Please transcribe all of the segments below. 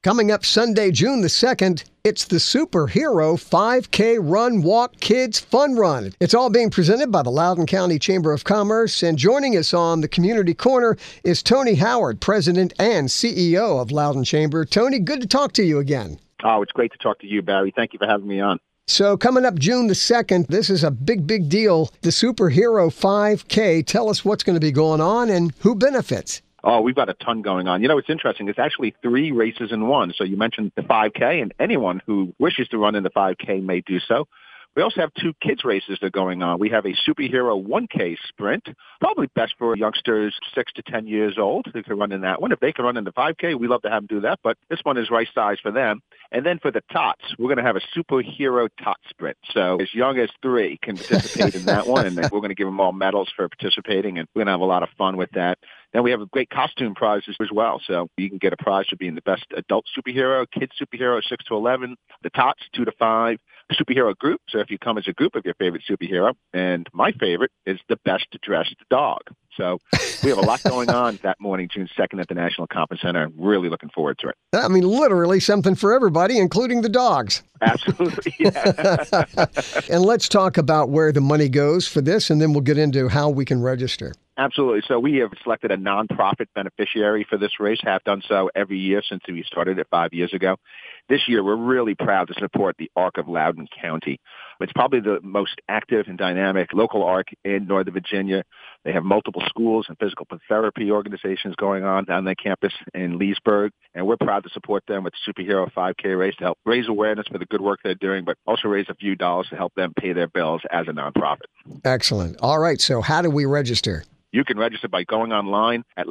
Coming up Sunday, June the 2nd, it's the Superhero 5K Run Walk Kids Fun Run. It's all being presented by the Loudoun County Chamber of Commerce, and joining us on the Community Corner is Tony Howard, President and CEO of Loudoun Chamber. Tony, good to talk to you again. Oh, it's great to talk to you, Barry. Thank you for having me on. So coming up June the 2nd, this is a big deal, the Superhero 5K. Tell us what's going to be going on and who benefits. Oh, we've got a ton going on. You know, it's interesting. It's actually 3 races in one. So you mentioned the 5K, and anyone who wishes to run in the 5K may do so. We also have 2 kids races that are going on. We have a Superhero 1K sprint, probably best for youngsters 6 to 10 years old who can run in that one. If they can run in the 5K, we love to have them do that, but this one is right size for them. And then for the tots, we're going to have a Superhero tot sprint. So as young as 3 can participate in that one, and we're going to give them all medals for participating, and we're going to have a lot of fun with that. Then we have a great costume prizes as well. So you can get a prize for being the best adult superhero, kids superhero 6 to 11, the tots 2 to 5, superhero group. So if you come as a group of your favorite superhero, and my favorite is the best dressed dog. So we have a lot going on that morning, June 2nd at the National Conference Center. I'm really looking forward to it. I mean, literally something for everybody, including the dogs. Absolutely. Yeah. And let's talk about where the money goes for this, and then we'll get into how we can register. Absolutely. So we have selected a nonprofit beneficiary for this race, have done so every year since we started it 5 years ago. This year, we're really proud to support the ARC of Loudoun County. It's probably the most active and dynamic local ARC in Northern Virginia. They have multiple schools and physical therapy organizations going on down their campus in Leesburg, and we're proud to support them with the Superhero 5K race to help raise awareness for the good work they're doing, but also raise a few dollars to help them pay their bills as a nonprofit. Excellent. All right, so how do we register? You can register by going online at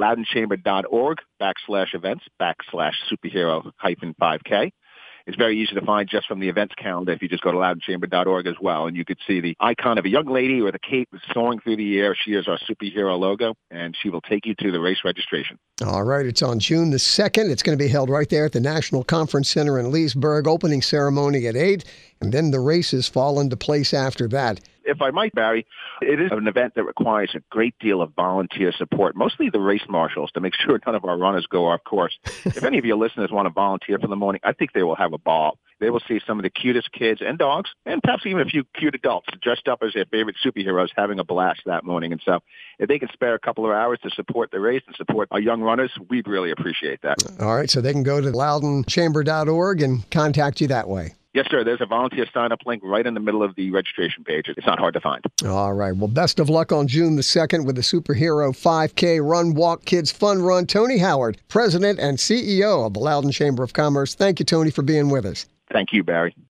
loudounchamber.org/events/superhero-5K. It's very easy to find just from the events calendar if you just go to loudounchamber.org as well. And you could see the icon of a young lady with a cape soaring through the air. She is our superhero logo, and she will take you to the race registration. All right. It's on June the 2nd. It's going to be held right there at the National Conference Center in Leesburg. Opening ceremony at 8, and then the races fall into place after that. If I might, Barry, it is an event that requires a great deal of volunteer support, mostly the race marshals, to make sure none of our runners go off course. If any of your listeners want to volunteer for the morning, I think they will have a ball. They will see some of the cutest kids and dogs, and perhaps even a few cute adults dressed up as their favorite superheroes having a blast that morning. And so if they can spare a couple of hours to support the race and support our young runners, we'd really appreciate that. All right, so they can go to loudounchamber.org and contact you that way. Yes, sir. There's a volunteer sign-up link right in the middle of the registration page. It's not hard to find. All right. Well, best of luck on June the 2nd with the Superhero 5K Run Walk Kids Fun Run. Tony Howard, President and CEO of the Loudoun Chamber of Commerce. Thank you, Tony, for being with us. Thank you, Barry.